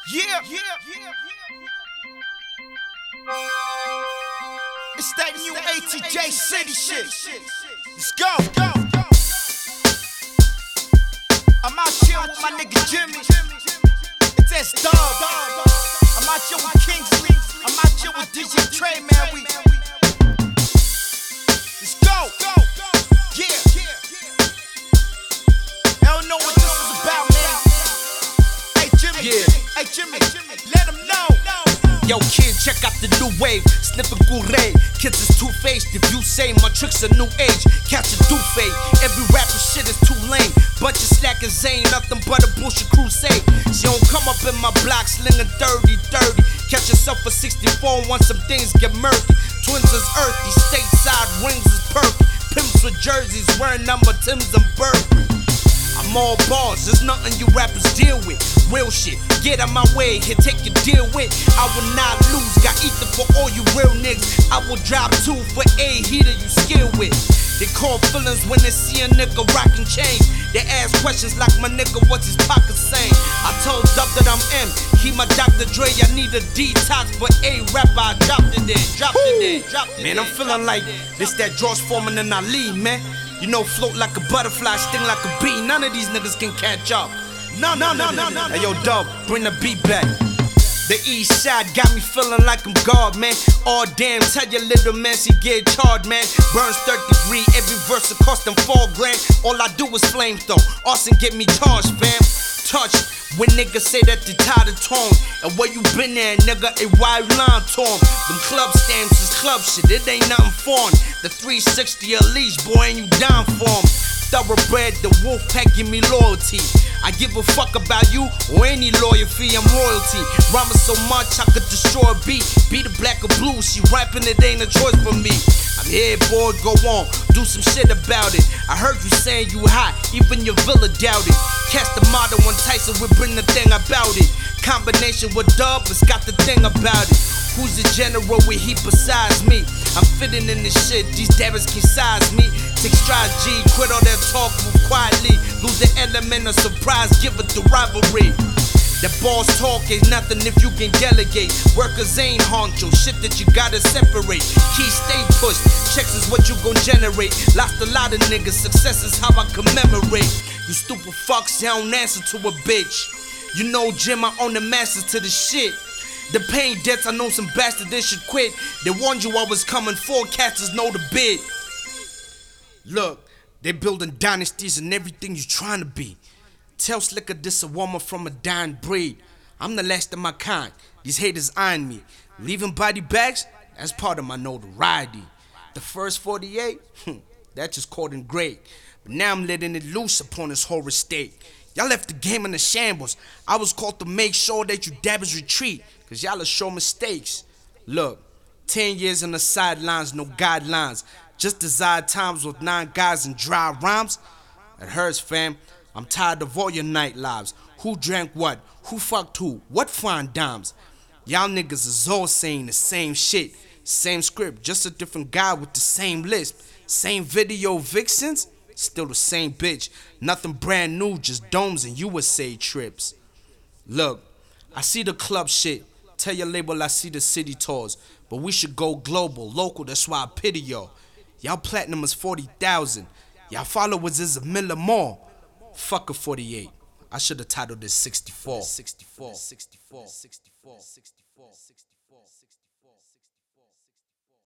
Yeah. It's that new ATJ City shit. Let's go. I'm out here with my nigga Jimmy. It's S-Dub. I'm out here with Kingsley. I'm out here with DJ Trey, man. Let's go. Yeah. I don't know what this is about, man. Hey Jimmy, let them know. Yo kid, check out the new wave, sniffing Gouray. Kids is two-faced, if you say my tricks are new age, catch a doofay. Every rapper shit is too lame, bunch of slackers ain't nothing but a bullshit crusade. She don't come up in my block slinging 30-30. Catch yourself a 64 once some things get murky. Twins is earthy, stateside rings is perky. Pimps with jerseys wearing number Timbs and Burberry. I'm all bars, there's nothing you rappers deal with. Real shit, get out my way, here take your deal with. I will not lose, got ether for all you real niggas. I will drop 2 for a heater you skill with. They call feelings when they see a nigga rockin' chains. They ask questions like my nigga, what's his pocket saying? I told Dub that I'm M, he my Dr. Dre. I need a detox, but a rapper, I dropped it in. Man, I'm feeling like this that George Foreman and Ali, man. You know, float like a butterfly, sting like a bee. None of these niggas can catch up. No. Hey, yo, Dub, bring the beat back. The east side got me feeling like I'm God, man. Oh damn, tell your little man she get charged, man. Burns 3rd degree, every verse will cost them $4 grand. All I do is flame though. Austin get me charged, fam. Touch when niggas say that they tired of tone. And where you been at, nigga, a wide line torn. Them club stamps is club shit, it ain't nothing foreign. The 360 a leash, boy, ain't you down for 'em. Thoroughbred, the wolf pack give me loyalty. I give a fuck about you or any lawyer fee, I'm royalty. Rhyming so much I could destroy a beat. Be the black or blue, she rapping, it ain't a choice for me. I'm here, boy, go on, do some shit about it. I heard you saying you hot, even your villa doubt it. Catch the model when Tyson would bring the thing about it. Combination with Dub, it's got the thing about it. Who's the general with heat besides me? I'm fitting in this shit, these dabbers can size me. Take strides G, quit all that talk, move quietly. Lose the element of surprise, give it the rivalry. That boss talk ain't nothing if you can delegate. Workers ain't honcho, shit that you gotta separate. Key stay pushed, checks is what you gon' generate. Lost a lot of niggas, success is how I commemorate. You stupid fucks, you don't answer to a bitch. You know Jim, I own the masters to the shit. The pain debts, I know some bastard they should quit. They warned you I was coming, forecasters know the bid. Look, they building dynasties and everything you trying to be. Tell Slicker this a woman from a dying breed. I'm the last of my kind, these haters eyeing me. Leaving body bags, that's part of my notoriety. The first 48, that just called in great. But now I'm letting it loose upon this whole estate. Y'all left the game in the shambles. I was called to make sure that you dabbers retreat, cause y'all are show mistakes. Look, 10 years on the sidelines, no guidelines. Just desired times with 9 guys and dry rhymes. It hurts, fam. I'm tired of all your night lives. Who drank what? Who fucked who? What fine dimes? Y'all niggas is all saying the same shit. Same script, just a different guy with the same lisp. Same video vixens, still the same bitch. Nothing brand new, just domes and USA trips. Look, I see the club shit. Tell your label I see the city tours. But we should go global, local, that's why I pity y'all. Y'all platinum is 40,000. Y'all followers is a million more. Fuck a 48. I should have titled this 64.